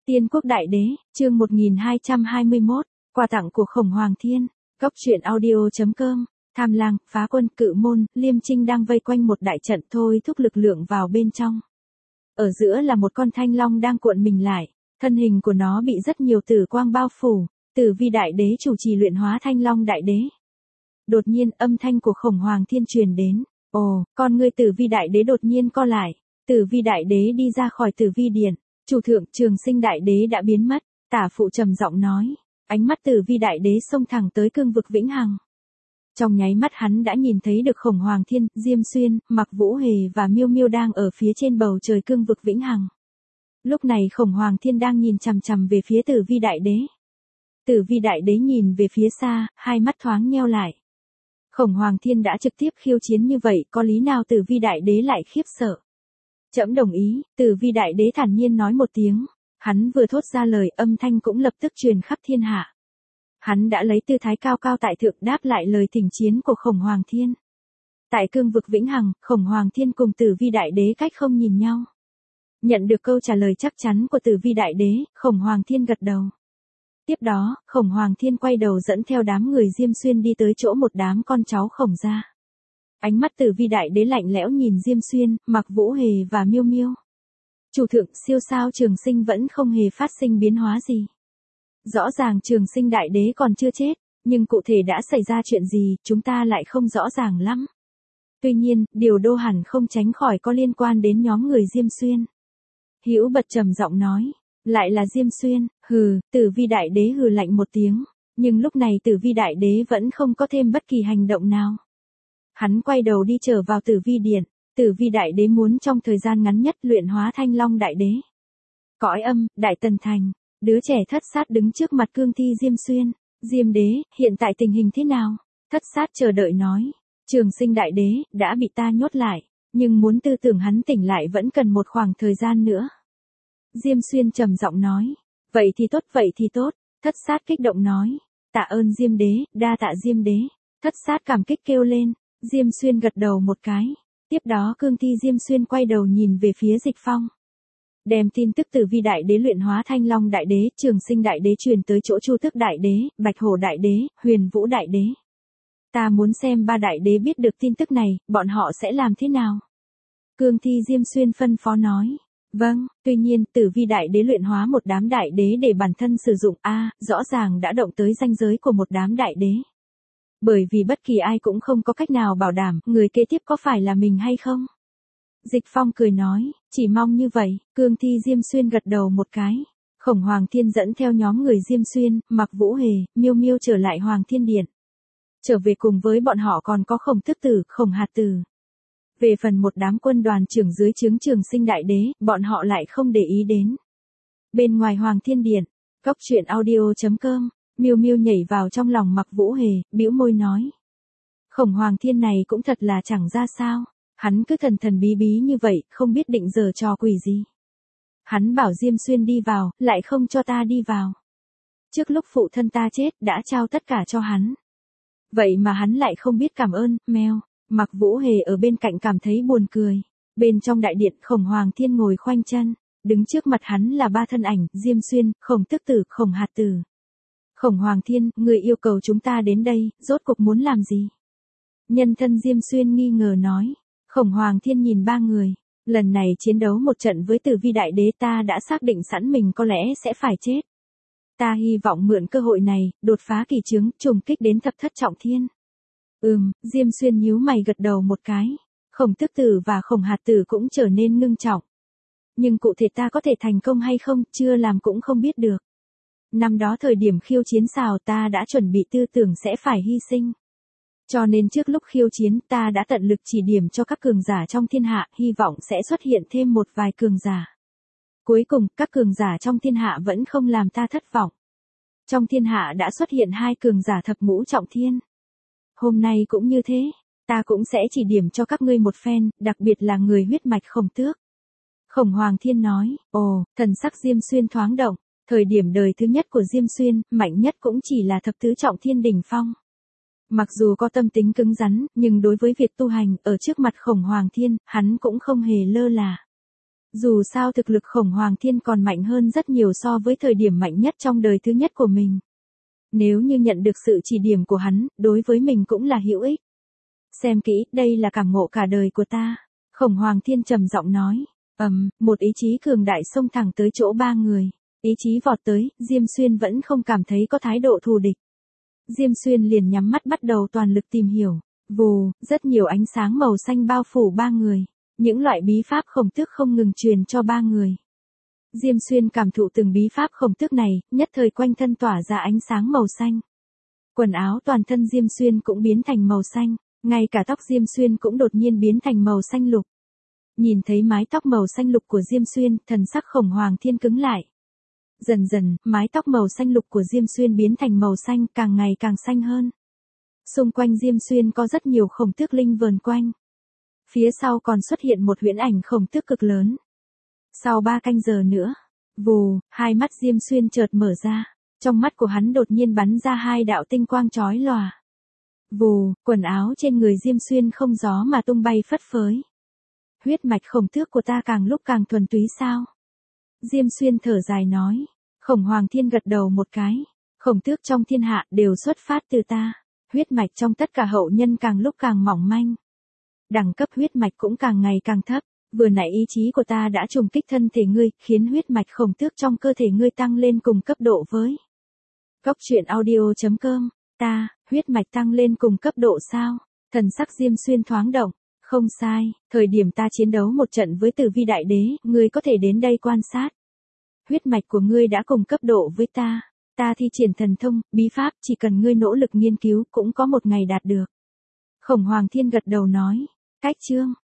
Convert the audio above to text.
Tiên Quốc Đại Đế, chương 1221, quà tặng của Khổng Hoàng Thiên, Cốc truyện audio.com, Tham Lang, Phá Quân, Cự Môn, Liêm Trinh đang vây quanh một đại trận thôi thúc lực lượng vào bên trong. Ở giữa là một con thanh long đang cuộn mình lại, thân hình của nó bị rất nhiều tử quang bao phủ, Tử Vi Đại Đế chủ trì luyện hóa Thanh Long Đại Đế. Đột nhiên âm thanh của Khổng Hoàng Thiên truyền đến, ồ, con ngươi Tử Vi Đại Đế đột nhiên co lại, Tử Vi Đại Đế đi ra khỏi Tử Vi Điện. Chủ thượng Trường Sinh Đại Đế đã biến mất, tả phụ trầm giọng nói, ánh mắt Tử Vi Đại Đế xông thẳng tới cương vực vĩnh hằng. Trong nháy mắt hắn đã nhìn thấy được Khổng Hoàng Thiên, Diêm Xuyên, Mặc Vũ Hề và Miêu Miêu đang ở phía trên bầu trời cương vực vĩnh hằng. Lúc này Khổng Hoàng Thiên đang nhìn chằm chằm về phía Tử Vi Đại Đế. Tử Vi Đại Đế nhìn về phía xa, hai mắt thoáng nheo lại. Khổng Hoàng Thiên đã trực tiếp khiêu chiến như vậy, có lý nào Tử Vi Đại Đế lại khiếp sợ? Trẫm đồng ý, Tử Vi Đại Đế thản nhiên nói một tiếng, hắn vừa thốt ra lời âm thanh cũng lập tức truyền khắp thiên hạ. Hắn đã lấy tư thái cao cao tại thượng đáp lại lời thỉnh chiến của Khổng Hoàng Thiên. Tại cương vực vĩnh hằng, Khổng Hoàng Thiên cùng Tử Vi Đại Đế cách không nhìn nhau. Nhận được câu trả lời chắc chắn của Tử Vi Đại Đế, Khổng Hoàng Thiên gật đầu. Tiếp đó, Khổng Hoàng Thiên quay đầu dẫn theo đám người Diêm Xuyên đi tới chỗ một đám con cháu Khổng gia. Ánh mắt Tử Vi Đại Đế lạnh lẽo nhìn Diêm Xuyên, Mặc Vũ Hề và Miêu Miêu. Chủ thượng, siêu sao Trường Sinh vẫn không hề phát sinh biến hóa gì. Rõ ràng Trường Sinh Đại Đế còn chưa chết, nhưng cụ thể đã xảy ra chuyện gì, chúng ta lại không rõ ràng lắm. Tuy nhiên, điều đô hẳn không tránh khỏi có liên quan đến nhóm người Diêm Xuyên. Hữu Bật trầm giọng nói, lại là Diêm Xuyên, hừ, Tử Vi Đại Đế hừ lạnh một tiếng, nhưng lúc này Tử Vi Đại Đế vẫn không có thêm bất kỳ hành động nào. Hắn quay đầu đi trở vào Tử Vi Điện, Tử Vi Đại Đế muốn trong thời gian ngắn nhất luyện hóa Thanh Long Đại Đế. Cõi âm, Đại Tần Thành, đứa trẻ Thất Sát đứng trước mặt cương thi Diêm Xuyên, Diêm Đế, hiện tại tình hình thế nào? Thất Sát chờ đợi nói, Trường Sinh Đại Đế, đã bị ta nhốt lại, nhưng muốn tư tưởng hắn tỉnh lại vẫn cần một khoảng thời gian nữa. Diêm Xuyên trầm giọng nói, vậy thì tốt, Thất Sát kích động nói, tạ ơn Diêm Đế, đa tạ Diêm Đế, Thất Sát cảm kích kêu lên. Diêm Xuyên gật đầu một cái, tiếp đó cương thi Diêm Xuyên quay đầu nhìn về phía Dịch Phong. Đem tin tức Tử Vi Đại Đế luyện hóa Thanh Long Đại Đế, Trường Sinh Đại Đế truyền tới chỗ Chu Tước Đại Đế, Bạch Hổ Đại Đế, Huyền Vũ Đại Đế. Ta muốn xem ba đại đế biết được tin tức này, bọn họ sẽ làm thế nào? Cương thi Diêm Xuyên phân phó nói. Vâng, tuy nhiên Tử Vi Đại Đế luyện hóa một đám đại đế để bản thân sử dụng rõ ràng đã động tới ranh giới của một đám đại đế. Bởi vì bất kỳ ai cũng không có cách nào bảo đảm người kế tiếp có phải là mình hay không. Dịch Phong cười nói, chỉ mong như vậy, cương thi Diêm Xuyên gật đầu một cái. Khổng Hoàng Thiên dẫn theo nhóm người Diêm Xuyên, Mặc Vũ Hề, Miêu Miêu trở lại Hoàng Thiên Điện. Trở về cùng với bọn họ còn có Khổng Tước Tử, Khổng Hạt Tử. Về phần một đám quân đoàn trưởng dưới trướng Trường Sinh Đại Đế, bọn họ lại không để ý đến. Bên ngoài Hoàng Thiên Điện, Cốc truyện audio.com, Miêu Miêu nhảy vào trong lòng Mặc Vũ Hề, bĩu môi nói. Khổng Hoàng Thiên này cũng thật là chẳng ra sao, hắn cứ thần thần bí bí như vậy, không biết định giở trò quỷ gì. Hắn bảo Diêm Xuyên đi vào, lại không cho ta đi vào. Trước lúc phụ thân ta chết, đã trao tất cả cho hắn. Vậy mà hắn lại không biết cảm ơn, mèo. Mặc Vũ Hề ở bên cạnh cảm thấy buồn cười. Bên trong đại điện, Khổng Hoàng Thiên ngồi khoanh chân, đứng trước mặt hắn là ba thân ảnh, Diêm Xuyên, Khổng Tước Tử, Khổng Hạt Tử. Khổng Hoàng Thiên, người yêu cầu chúng ta đến đây, rốt cuộc muốn làm gì? Nhân thân Diêm Xuyên nghi ngờ nói. Khổng Hoàng Thiên nhìn ba người, lần này chiến đấu một trận với Tử Vi Đại Đế ta đã xác định sẵn mình có lẽ sẽ phải chết. Ta hy vọng mượn cơ hội này, đột phá kỳ chướng, trùng kích đến thập thất trọng thiên. Diêm Xuyên nhíu mày gật đầu một cái. Khổng Tước Tử và Khổng Hạt Tử cũng trở nên ngưng trọng. Nhưng cụ thể ta có thể thành công hay không, chưa làm cũng không biết được. Năm đó thời điểm khiêu chiến xào ta đã chuẩn bị tư tưởng sẽ phải hy sinh. Cho nên trước lúc khiêu chiến ta đã tận lực chỉ điểm cho các cường giả trong thiên hạ, hy vọng sẽ xuất hiện thêm một vài cường giả. Cuối cùng, các cường giả trong thiên hạ vẫn không làm ta thất vọng. Trong thiên hạ đã xuất hiện 2 cường giả thập ngũ trọng thiên. Hôm nay cũng như thế, ta cũng sẽ chỉ điểm cho các ngươi một phen, đặc biệt là người huyết mạch Khổng Tước. Khổng Hoàng Thiên nói, thần sắc Diêm Xuyên thoáng động, thời điểm đời thứ nhất của Diêm Xuyên, mạnh nhất cũng chỉ là thập tứ trọng thiên đỉnh phong. Mặc dù có tâm tính cứng rắn, nhưng đối với việc tu hành, ở trước mặt Khổng Hoàng Thiên, hắn cũng không hề lơ là. Dù sao thực lực Khổng Hoàng Thiên còn mạnh hơn rất nhiều so với thời điểm mạnh nhất trong đời thứ nhất của mình. Nếu như nhận được sự chỉ điểm của hắn, đối với mình cũng là hữu ích. Xem kỹ, đây là cảm ngộ cả đời của ta. Khổng Hoàng Thiên trầm giọng nói. Một ý chí cường đại xông thẳng tới chỗ ba người. Ý chí vọt tới, Diêm Xuyên vẫn không cảm thấy có thái độ thù địch. Diêm Xuyên liền nhắm mắt bắt đầu toàn lực tìm hiểu. Vù, rất nhiều ánh sáng màu xanh bao phủ ba người. Những loại bí pháp khổng tước không ngừng truyền cho ba người. Diêm Xuyên cảm thụ từng bí pháp khổng tước này, nhất thời quanh thân tỏa ra ánh sáng màu xanh. Quần áo toàn thân Diêm Xuyên cũng biến thành màu xanh, ngay cả tóc Diêm Xuyên cũng đột nhiên biến thành màu xanh lục. Nhìn thấy mái tóc màu xanh lục của Diêm Xuyên, thần sắc Khổng Hoàng Thiên cứng lại. Dần dần, mái tóc màu xanh lục của Diêm Xuyên biến thành màu xanh, càng ngày càng xanh hơn. Xung quanh Diêm Xuyên có rất nhiều khổng tước linh vờn quanh. Phía sau còn xuất hiện một huyễn ảnh khổng tước cực lớn. Sau 3 canh giờ nữa, vù, hai mắt Diêm Xuyên chợt mở ra, trong mắt của hắn đột nhiên bắn ra 2 đạo tinh quang chói lòa. Vù, quần áo trên người Diêm Xuyên không gió mà tung bay phất phới. Huyết mạch khổng tước của ta càng lúc càng thuần túy sao? Diêm Xuyên thở dài nói. Khổng Hoàng Thiên gật đầu một cái. Khổng tước trong thiên hạ đều xuất phát từ ta. Huyết mạch trong tất cả hậu nhân càng lúc càng mỏng manh. Đẳng cấp huyết mạch cũng càng ngày càng thấp. Vừa nãy ý chí của ta đã trùng kích thân thể ngươi, khiến huyết mạch khổng tước trong cơ thể ngươi tăng lên cùng cấp độ với. Cốc truyện audio.com. Ta, huyết mạch tăng lên cùng cấp độ sao? Thần sắc Diêm Xuyên thoáng động. Không sai, thời điểm ta chiến đấu một trận với Tử Vi Đại Đế, ngươi có thể đến đây quan sát. Huyết mạch của ngươi đã cùng cấp độ với ta. Ta thi triển thần thông, bí pháp, chỉ cần ngươi nỗ lực nghiên cứu cũng có một ngày đạt được. Khổng Hoàng Thiên gật đầu nói. Cách chương.